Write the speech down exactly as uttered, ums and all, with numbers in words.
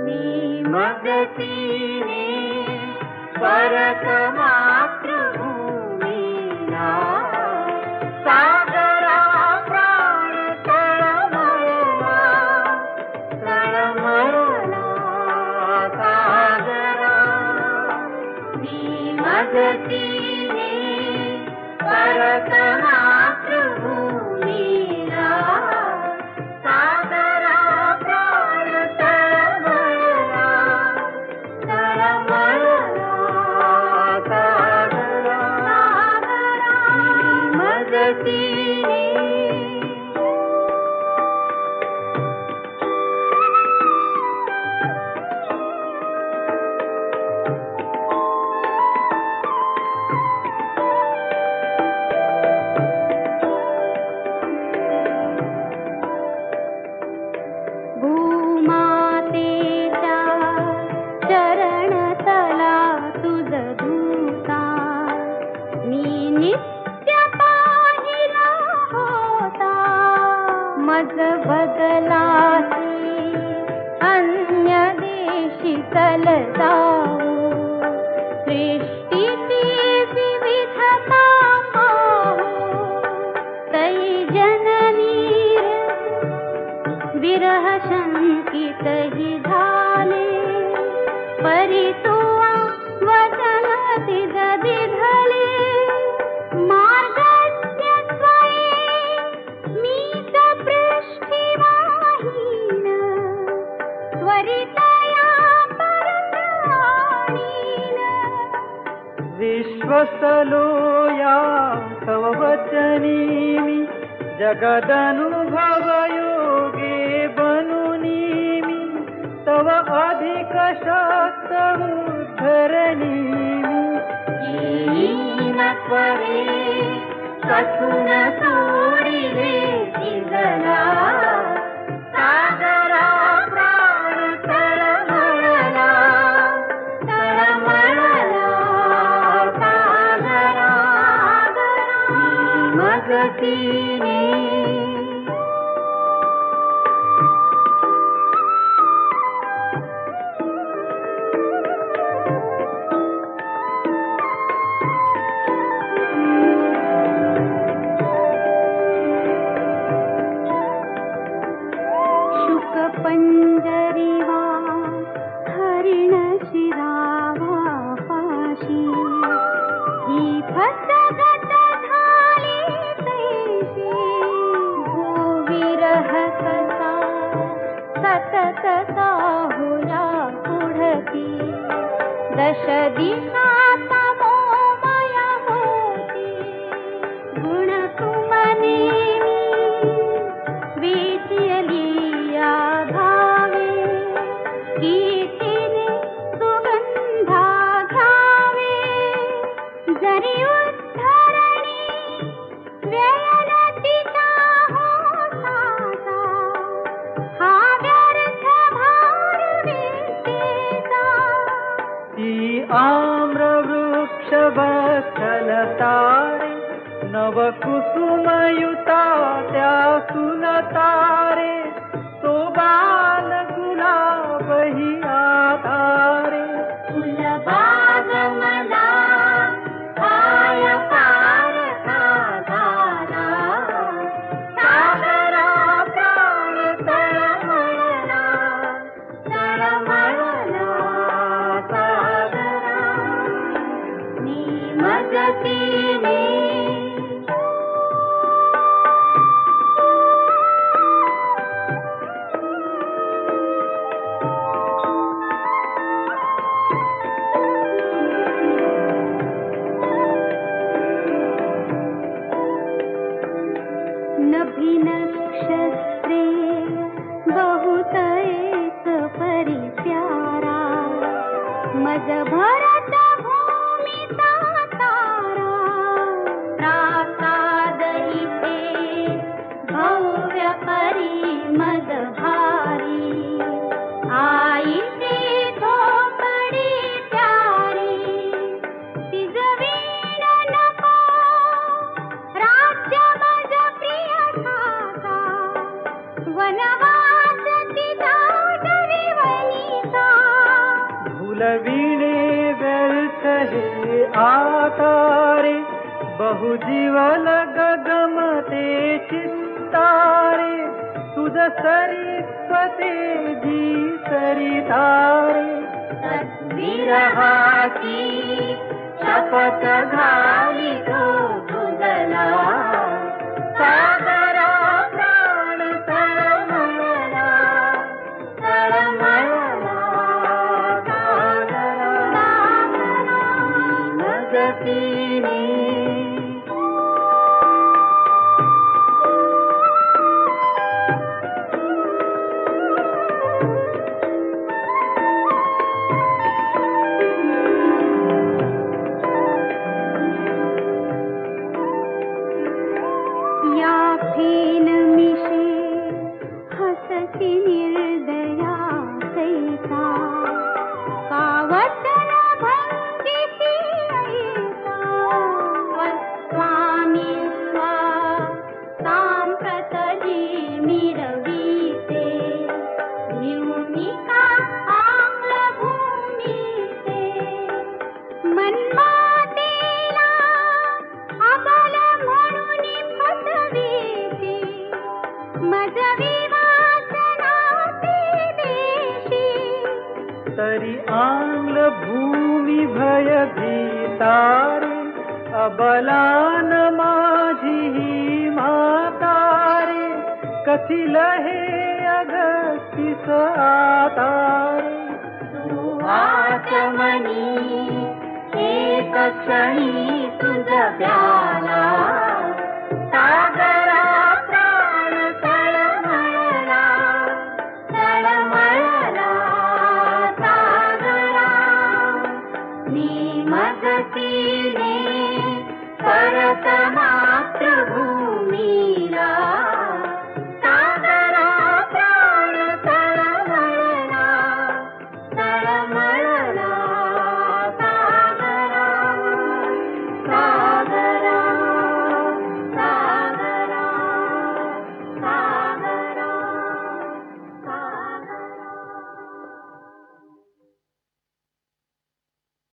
मी मगतीने परत मातृभूमीला, सागरा प्राण तळमळला, तळमळला सागरा. मी मगतीने परत मातृभूमीला, सागरा प्राण तळमळला, तळमळला सागरा. मी मगतीने भूमातेच्या चरणतला तुझ धुता, मी नित्य पाहिला होता. मज बदलासी अन्य देशी चल जाऊ, सृष्टीची विविधता पाहू. तै जननी विरह शंकित ही झाले, परी तुवा वचन तिज दिधले. मार्गस्य स्वये मीच पृष्ठिवाहीन, त्वरितया परत आणीन. विश्वसलो या तव वचनी मी, जगदनुभव योगे बनुनी मी. तव अधिक शक्त उद्धरणी मी. येईन त्वरे कथून सोडिले तिजला, सागरा प्राण तळमळला, तळमळला सागरा. मी मगतीने पंजरीवा हरिण शिरावा पाशी, ही फसगत झाली तैशी. भूविरह कसा सतत साहुला पुढती, दश दिशा तमोमय होती. गुण तुम नेमी विचली धावे, कीर्तीने सुगंधा घ्यावे. जरी उद्धरणी व्ययल तिचा होताचा, हा व्यर्थ भार विद्येचा. ती आम्र वृक्ष बसल तारे, नव कुसुमयुता त्या सुलतारे. तो बाल गुलाब ही आधारे, फुलबाग मला काय पार साधारा. सागरा प्राण तळमळला, तळमळला सागरा. मी मगतीने नभी नक्षत्रे बहुत एक परी प्यारा. मज भरत भूमिता तारा, प्रासाद इथे भव्य परी मज भारी. आईची झोपडी प्यारी, तिज वीण नको राज्य मज प्रिय ठाका. वनवास तिचा डरिवनीचा, फुलविणे व्यर्थ हे आतारे बहुजीवन गगमते चित्तारे तुझ सरिस्वते जी सरितारे विरहाची शपथ घाली तो तुझला सागरा प्राण तळमळला तळमळला सागरा मगतीने फेन मिशे हसती निर्दया सैसा कावचन भंगिसी ऐसा स्वामी स्वा सांप्रत जी मिरवीते भिवनिका आम्ल भूमीते मन्मातेला अबल म्हणून फसवीते मजवी वासनाते देशी तरी आंग्ल भूमी भय भीतारे अबलान माझी ही मातारे कथिल हे अगस्तीस आतारे सुवाचमनी एक क्षणी तुझ प्याला